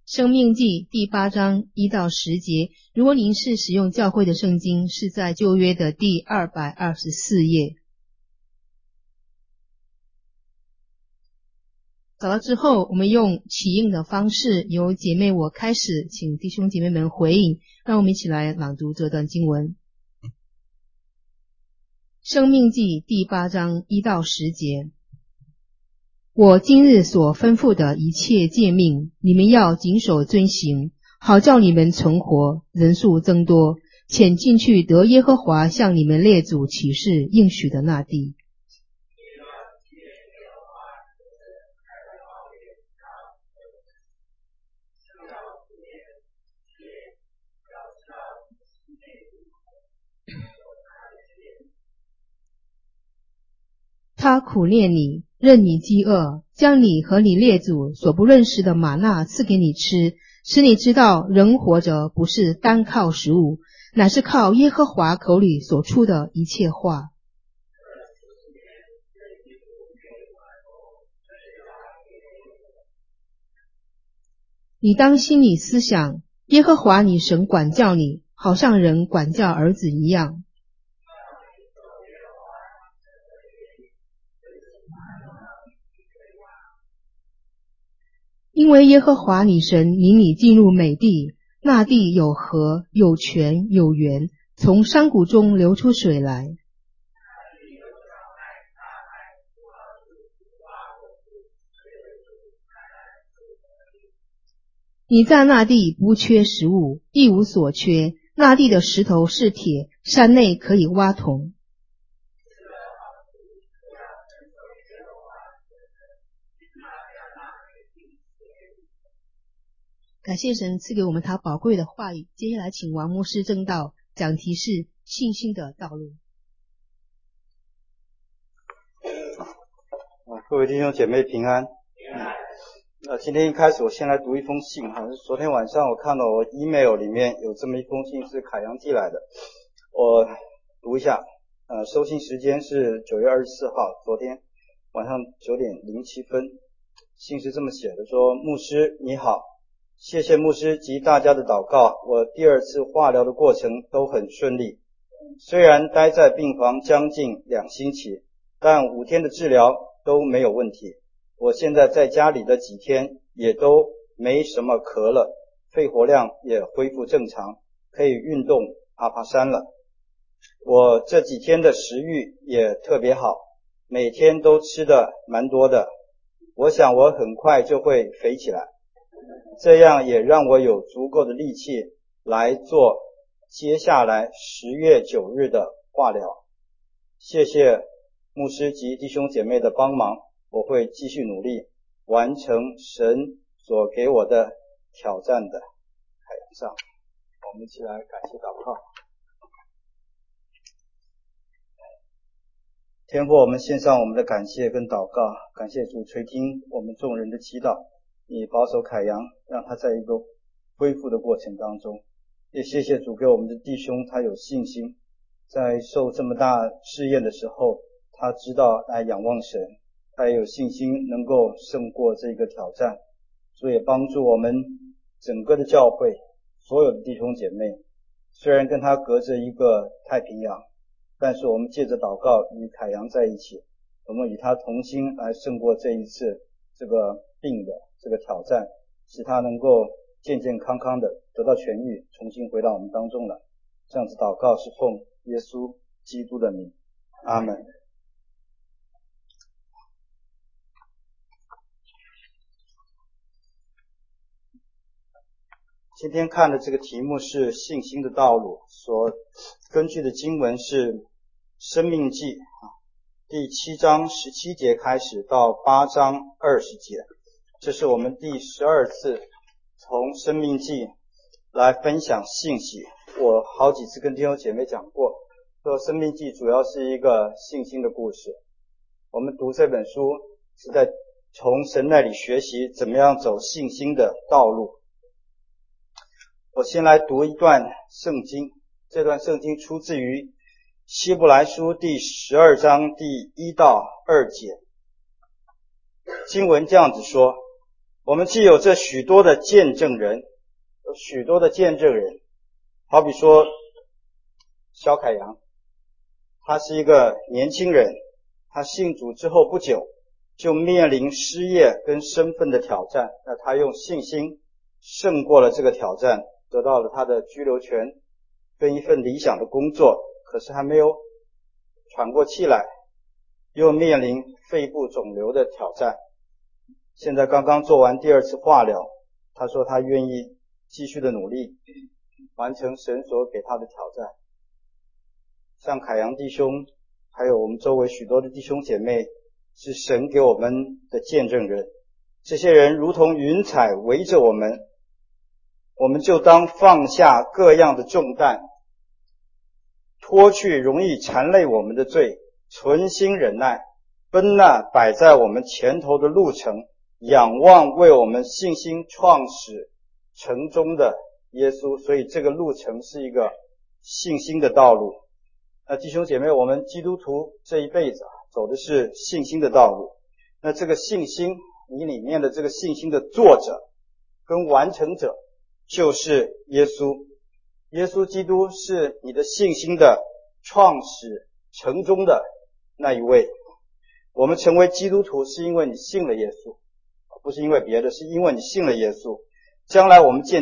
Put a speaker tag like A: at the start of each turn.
A: 生命记第8章1到10节，如果您是使用教会的圣经，是在旧约的第224页。找到之后，我们用起应的方式，由姐妹我开始，请弟兄姐妹们回应。让我们一起来朗读这段经文。生命记第8章1到10节，我今日所吩咐的一切诫命，你们要谨守遵行，好叫你们存活，人数增多，且进去得耶和华向你们列祖起誓应许的那地。他苦练你，任你饥饿，将你和你列祖所不认识的玛纳赐给你吃，使你知道人活着不是单靠食物，乃是靠耶和华口里所出的一切话。你当心里思想，耶和华你神管教你，好像人管教儿子一样。因为耶和华你神领你进入美地，那地有河，有泉，有源，从山谷中流出水来。你在那地不缺食物，一无所缺，那地的石头是铁，山内可以挖铜。感谢神赐给我们他宝贵的话语。接下来请王牧师证道，讲题是信心的道路。
B: 各位弟兄姐妹平安。今天一开始我先来读一封信哈，昨天晚上我看到我 email 里面有这么一封信是凯阳寄来的，我读一下。收信时间是9月24号，昨天晚上9点07分。信是这么写的，说：牧师你好，谢谢牧师及大家的祷告，我第2次化疗的过程都很顺利，虽然待在病房将近2星期，但5天的治疗都没有问题。我现在在家里的几天也都没什么咳了，肺活量也恢复正常，可以运动爬山了。我这几天的食欲也特别好，每天都吃的蛮多的，我想我很快就会肥起来，这样也让我有足够的力气来做接下来10月9日的化疗。谢谢牧师及弟兄姐妹的帮忙，我会继续努力完成神所给我的挑战的海洋上。我们一起来感谢祷告。天父，我们献上我们的感谢跟祷告，感谢主垂听我们众人的祈祷，你保守凯阳，让他在一个恢复的过程当中。也谢谢主给我们的弟兄他有信心，在受这么大试验的时候，他知道来仰望神，他也有信心能够胜过这个挑战。主也帮助我们整个的教会所有的弟兄姐妹，虽然跟他隔着一个太平洋，但是我们借着祷告与凯阳在一起，我们与他同心来胜过这一次这个病的这个挑战，使他能够健健康康的得到痊愈，重新回到我们当中来。这样子祷告是奉耶稣基督的名，阿们。今天看的这个题目是信心的道路，所根据的经文是申命记第7章17节开始到8章20节。这是我们第12次从申命记来分享信息。我好几次跟弟兄姐妹讲过，说申命记主要是一个信心的故事。我们读这本书是在从神那里学习怎么样走信心的道路。我先来读一段圣经，这段圣经出自于希伯来书第12章第1到2节。经文这样子说： 我们既有这许多的见证人，有许多的见证人，好比说肖凯阳，他是一个年轻人，他信主之后不久就面临失业跟身份的挑战，那他用信心胜过了这个挑战，得到了他的居留权跟一份理想的工作，可是还没有喘过气来，又面临肺部肿瘤的挑战，现在刚刚做完第2次化疗，他说他愿意继续的努力完成神所给他的挑战。像凯阳弟兄还有我们周围许多的弟兄姐妹是神给我们的见证人，这些人如同云彩围着我们，我们就当放下各样的重担，脱去容易缠累我们的罪，存心忍耐，奔那摆在我们前头的路程，仰望为我们信心创始成终的耶稣。所以这个路程是一个信心的道路。那弟兄姐妹，我们基督徒这一辈子走的是信心的道路，那这个信心，你里面的这个信心的作者跟完成者就是耶稣。耶稣基督是你的信心的创始成终的那一位。我们成为基督徒是因为你信了耶稣，不是因为别的，是因为你信了耶稣。将来我们见